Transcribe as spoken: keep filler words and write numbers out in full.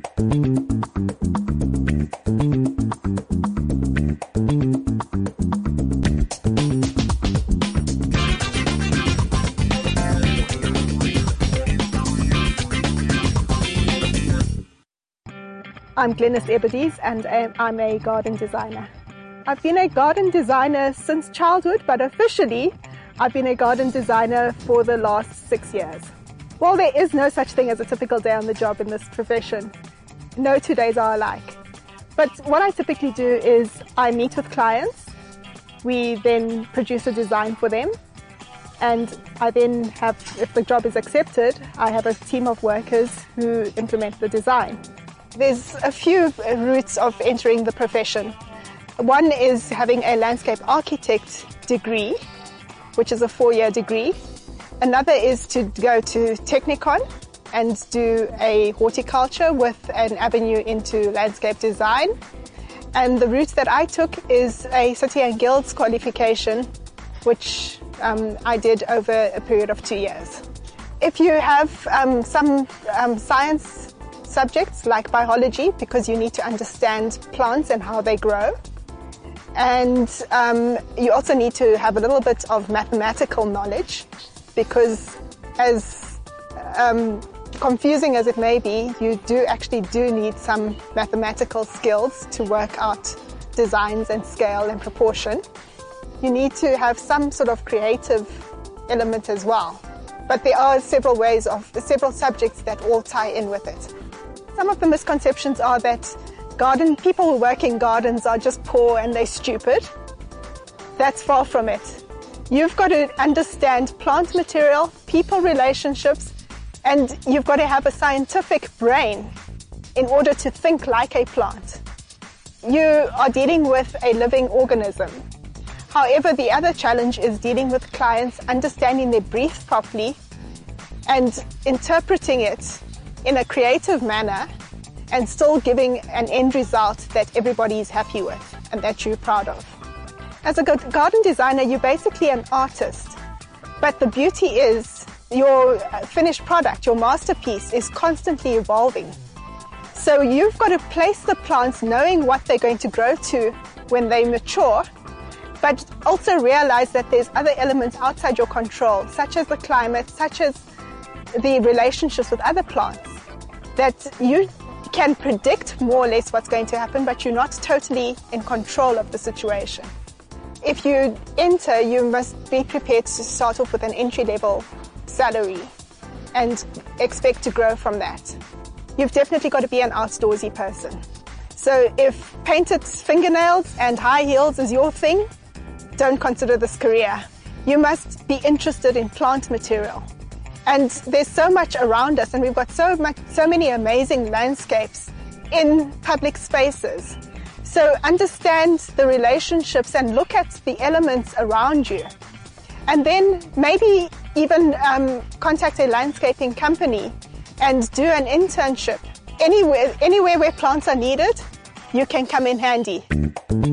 I'm Glenys Eberdies and I'm a garden designer. I've been a garden designer since childhood, but officially I've been a garden designer for the last six years. Well, there is no such thing as a typical day on the job in this profession. No two days are alike. But what I typically do is I meet with clients. We then produce a design for them. And I then have, if the job is accepted, I have a team of workers who implement the design. There's a few routes of entering the profession. One is having a landscape architect degree, which is a four-year degree. Another is to go to Technikon and do a horticulture with an avenue into landscape design. And the route that I took is a City and Guilds qualification, which um, I did over a period of two years. If you have um, some um, science subjects like biology, because you need to understand plants and how they grow. And um, you also need to have a little bit of mathematical knowledge, because as um, confusing as it may be, you do actually do need some mathematical skills to work out designs and scale and proportion. You need to have some sort of creative element as well. But there are several ways of, several subjects that all tie in with it. Some of the misconceptions are that garden people who work in gardens are just poor and they're stupid. That's far from it. You've got to understand plant material, people relationships, and you've got to have a scientific brain in order to think like a plant. You are dealing with a living organism. However, the other challenge is dealing with clients, understanding their brief properly and interpreting it in a creative manner and still giving an end result that everybody is happy with and that you're proud of. As a garden designer, you're basically an artist, but the beauty is your finished product, your masterpiece, is constantly evolving. So you've got to place the plants knowing what they're going to grow to when they mature, but also realize that there's other elements outside your control, such as the climate, such as the relationships with other plants, that you can predict more or less what's going to happen, but you're not totally in control of the situation. If you enter, you must be prepared to start off with an entry-level salary and expect to grow from that. You've definitely got to be an outdoorsy person. So if painted fingernails and high heels is your thing, don't consider this career. You must be interested in plant material. And there's so much around us, and we've got so much, so many amazing landscapes in public spaces. So understand the relationships and look at the elements around you. And then maybe even um, contact a landscaping company and do an internship. Anywhere, anywhere where plants are needed, you can come in handy.